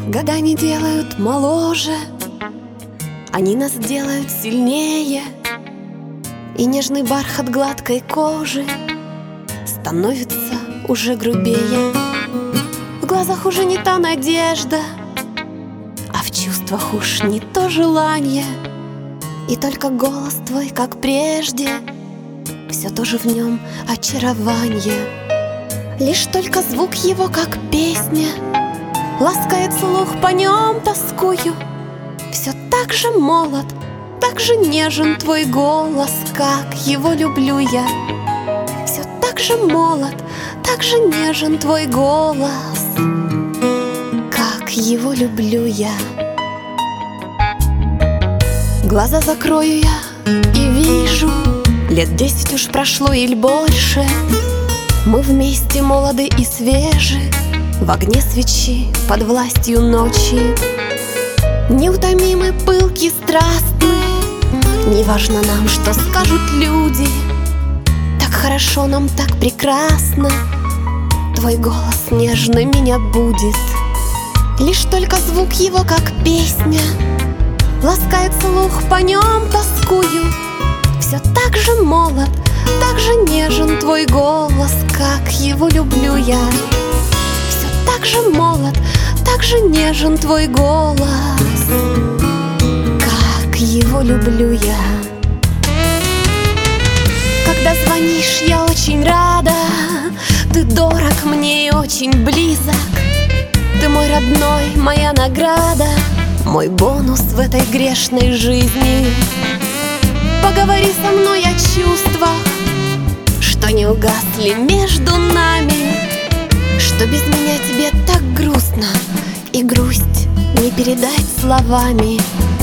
Года не делают моложе, они нас делают сильнее, и нежный бархат гладкой кожи становится уже грубее. В глазах уже не та надежда, а в чувствах уж не то желание. И только голос твой, как прежде, все тоже в нем очарование. Лишь только звук его, как песня, ласкает слух, по нем тоскую. Все так же молод, так же нежен твой голос, как его люблю я. Все так же молод, так же нежен твой голос, как его люблю я. Глаза закрою я и вижу, лет 10 уж прошло или больше. Мы вместе молоды и свежи, в огне свечи, под властью ночи. Неутомимы, пылки, страстны, неважно нам, что скажут люди. Так хорошо нам, так прекрасно, твой голос нежно меня будет. Лишь только звук его, как песня, ласкает слух, по нем тоскую. Все так же молод, так же нежен твой голос, как его люблю я. Все так же молод, так же нежен твой голос, как его люблю я. Когда звонишь, я очень рада, ты дорог мне и очень близок. Ты мой родной, моя награда, мой бонус в этой грешной жизни. Поговори со мной о чувствах, что не угасли между нами, что без меня тебе так грустно, и грусть не передать словами.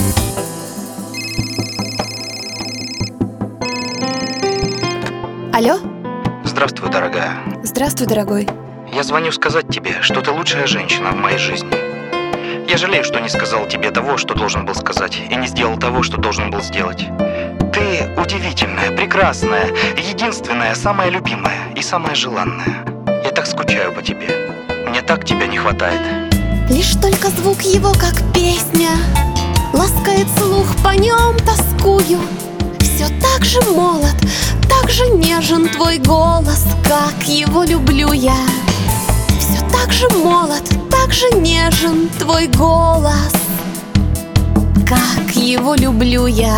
Алло? Здравствуй, дорогая. Здравствуй, дорогой. Я звоню сказать тебе, что ты лучшая женщина в моей жизни. Я жалею, что не сказал тебе того, что должен был сказать, и не сделал того, что должен был сделать. Ты удивительная, прекрасная, единственная, самая любимая и самая желанная. Я так скучаю по тебе. Мне так тебя не хватает. Лишь только звук его, как песня, ласкает слух, по нем тоскую. Все так же молод, так же нежен твой голос, как его люблю я. Все так же молод, так же нежен твой голос, как его люблю я.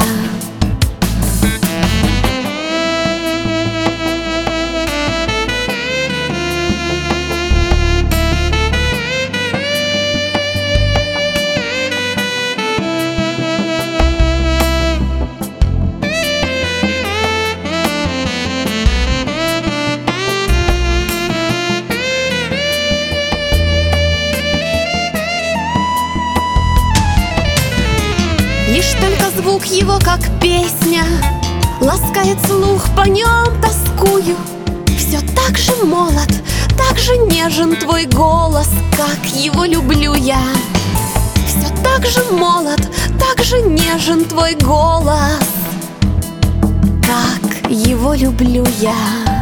Лишь только звук его, как песня, ласкает слух, по нем тоскую. Все так же молод, так же нежен твой голос, как его люблю я. Все так же молод, так же нежен твой голос, как его люблю я.